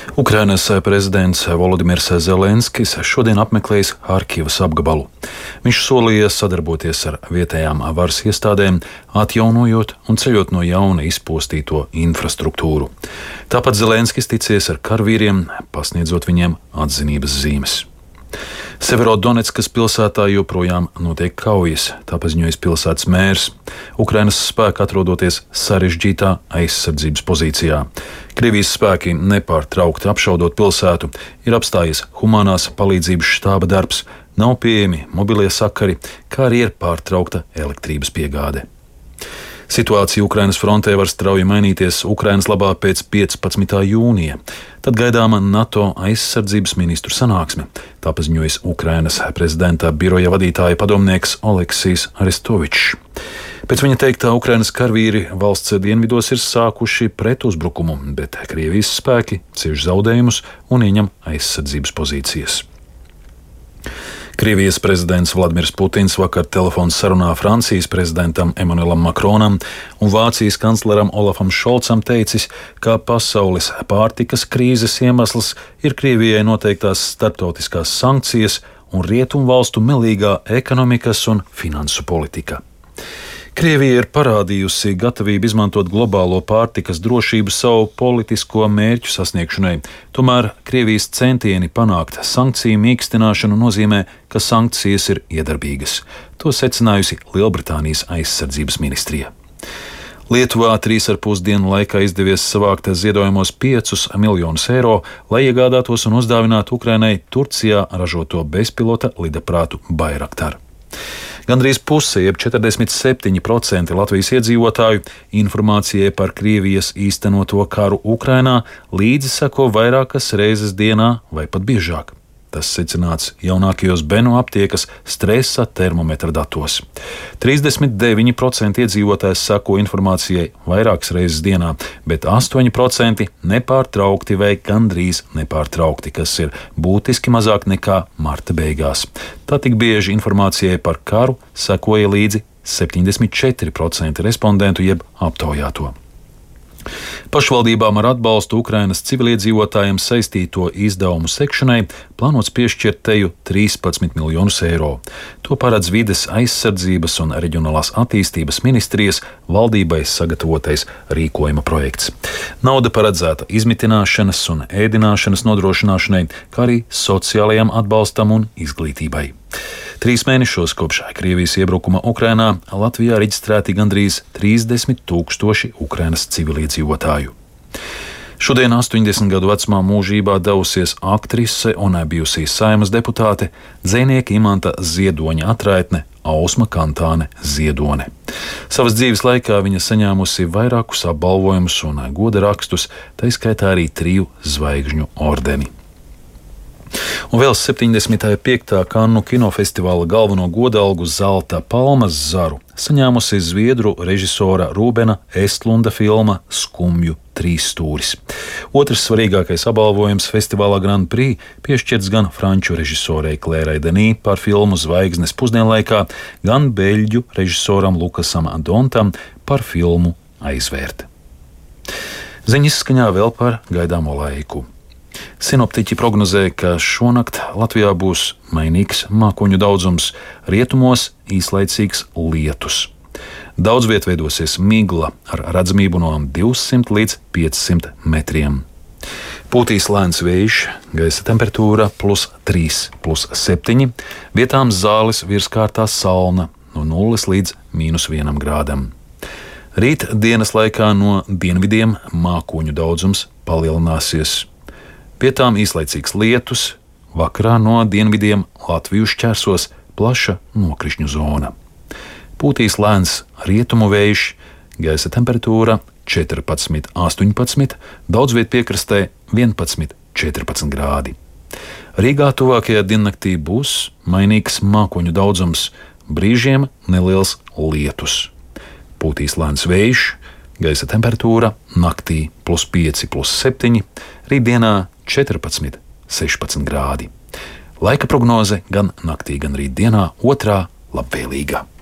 Ukrainas prezidents Volodimirs Zelenskis šodien apmeklējis Harkivas apgabalu. Viņš solīja sadarboties ar vietējām varas iestādēm, atjaunojot un ceļot no jauna izpostīto infrastruktūru. Tāpat Zelenskis ticies ar karavīriem, pasniedzot viņiem atzinības zīmes. Severodoneckas pilsētā joprojām notiek kaujas, tā paziņoja pilsētas mērs. Ukrainas spēki atrodoties sarežģītā aizsardzības pozīcijā. Krievijas spēki nepārtraukti apšaudot pilsētu, ir apstājies humanās palīdzības štāba darbs, nav pieejami mobilie sakari, kā arī ir pārtraukta elektrības piegāde. Situācija Ukrainas frontē var strauji mainīties Ukrainas labā pēc 15. jūnija. Tad gaidāma NATO aizsardzības ministru sanāksme, tā paziņojas Ukrainas prezidenta biroja vadītāja padomnieks Oleksijs Arestovičs. Pēc viņa teiktā, Ukrainas karavīri valsts dienvidos ir sākuši pretuzbrukumu, bet Krievijas spēki cieš zaudējumus un ieņem aizsardzības pozīcijas. Krievijas prezidents Vladimirs Putins vakar telefona sarunā Francijas prezidentam Emmanuelam Macronam un Vācijas kancleram Olafam Šolcam teicis, ka pasaules pārtikas krīzes iemesls ir Krievijai noteiktās starptautiskās sankcijas un rietumvalstu melīgā ekonomikas un finansu politika. Krievija ir parādījusi gatavību izmantot globālo pārtikas drošību savu politisko mērķu sasniegšanai. Tomēr Krievijas centieni panākt sankciju mīkstināšanu nozīmē, ka sankcijas ir iedarbīgas. To secinājusi Lielbritānijas aizsardzības ministrija. Lietuvā 3,5 dienu laikā izdevies savākt ziedojumos 5 miljonus eiro, lai iegādātos un uzdāvinātu Ukrainai Turcijā ražoto bezpilota lidaprātu Bayraktar. Gandrīz puse, jeb 47% Latvijas iedzīvotāju informācijai par Krievijas īstenoto karu Ukrainā līdzi seko vairākas reizes dienā vai pat biežāk. Tas secināts jaunākajos Benu aptiekas stresa termometra datos. 39% iedzīvotājs seko informācijai vairākas reizes dienā, bet 8% nepārtraukti vai gandrīz nepārtraukti, kas ir būtiski mazāk nekā marta beigās. Tā tik bieži informācijai par karu sekoja līdzi 74% respondentu jeb aptaujāto. Pašvaldībām ar atbalstu Ukrainas civiliedzīvotājiem saistīto izdevumu sekšanai plānots piešķirt teju 13 miljonus eiro. To paredz Vides aizsardzības un reģionālās attīstības ministrijas valdībai sagatavotais rīkojuma projekts. Nauda paredzēta izmitināšanas un ēdināšanas nodrošināšanai, kā arī sociālajam atbalstam un izglītībai. 3 mēnešos kopš Krievijas iebrukuma Ukrainā Latvijā reģistrēti gandrīz 30 000 Ukrainas civiliedzīvotāju. Šodien 80 gadu vecumā mūžībā devusies aktrise un bijusī Saeimas deputāte, dzejnieka Imanta Ziedoņa atraitne Ausma Kantāne Ziedone. Savas dzīves laikā viņa saņēmusi vairākus apbalvojumus un goda rakstus, tā skaitā arī 3 zvaigžņu ordeni. Un vēl 75. Kannu kinofestivāla galveno godalgu Zelta palmas zaru saņēmusi zviedru režisora Rūbena Estlunda filma Skumju 3 stūris. Otrs svarīgākais apbalvojums festivālā Grand Prix piešķirts gan franču režisorei Klērai Denī par filmu Zvaigznes pusdienlaikā, gan beļģu režisoram Lukasam Dontam par filmu Aizvērta. Ziņas skaņā vēl par gaidāmo laiku. Sinoptiķi prognozē, ka šonakt Latvijā būs mainīgs mākoņu daudzums, rietumos īslaicīgs lietus. Daudz viet veidosies migla ar redzamību no 200 līdz 500 metriem. Pūtīs lēns vējš, gaisa temperatūra +3, +7, vietām zāles virskārtā salna no 0 līdz -1 grādam. Rīt dienas laikā no dienvidiem mākoņu daudzums palielināsies. Vietām īslaicīgs lietus, vakarā no dienvidiem Latviju šķērsos plaša nokrišņu zona. Pūtīs lēns rietumu vējš, gaisa temperatūra 14, 18, daudz viet piekrastē 11, 14 grādi. Rīgā tuvākajā diennaktī būs mainīgs mākoņu daudzums, brīžiem neliels lietus. Pūtīs lēns vējš, gaisa temperatūra naktī +5, +7, rītdienā 14, 16 grādi. Laika prognoze gan naktī, gan rītdienā otrā labvēlīga.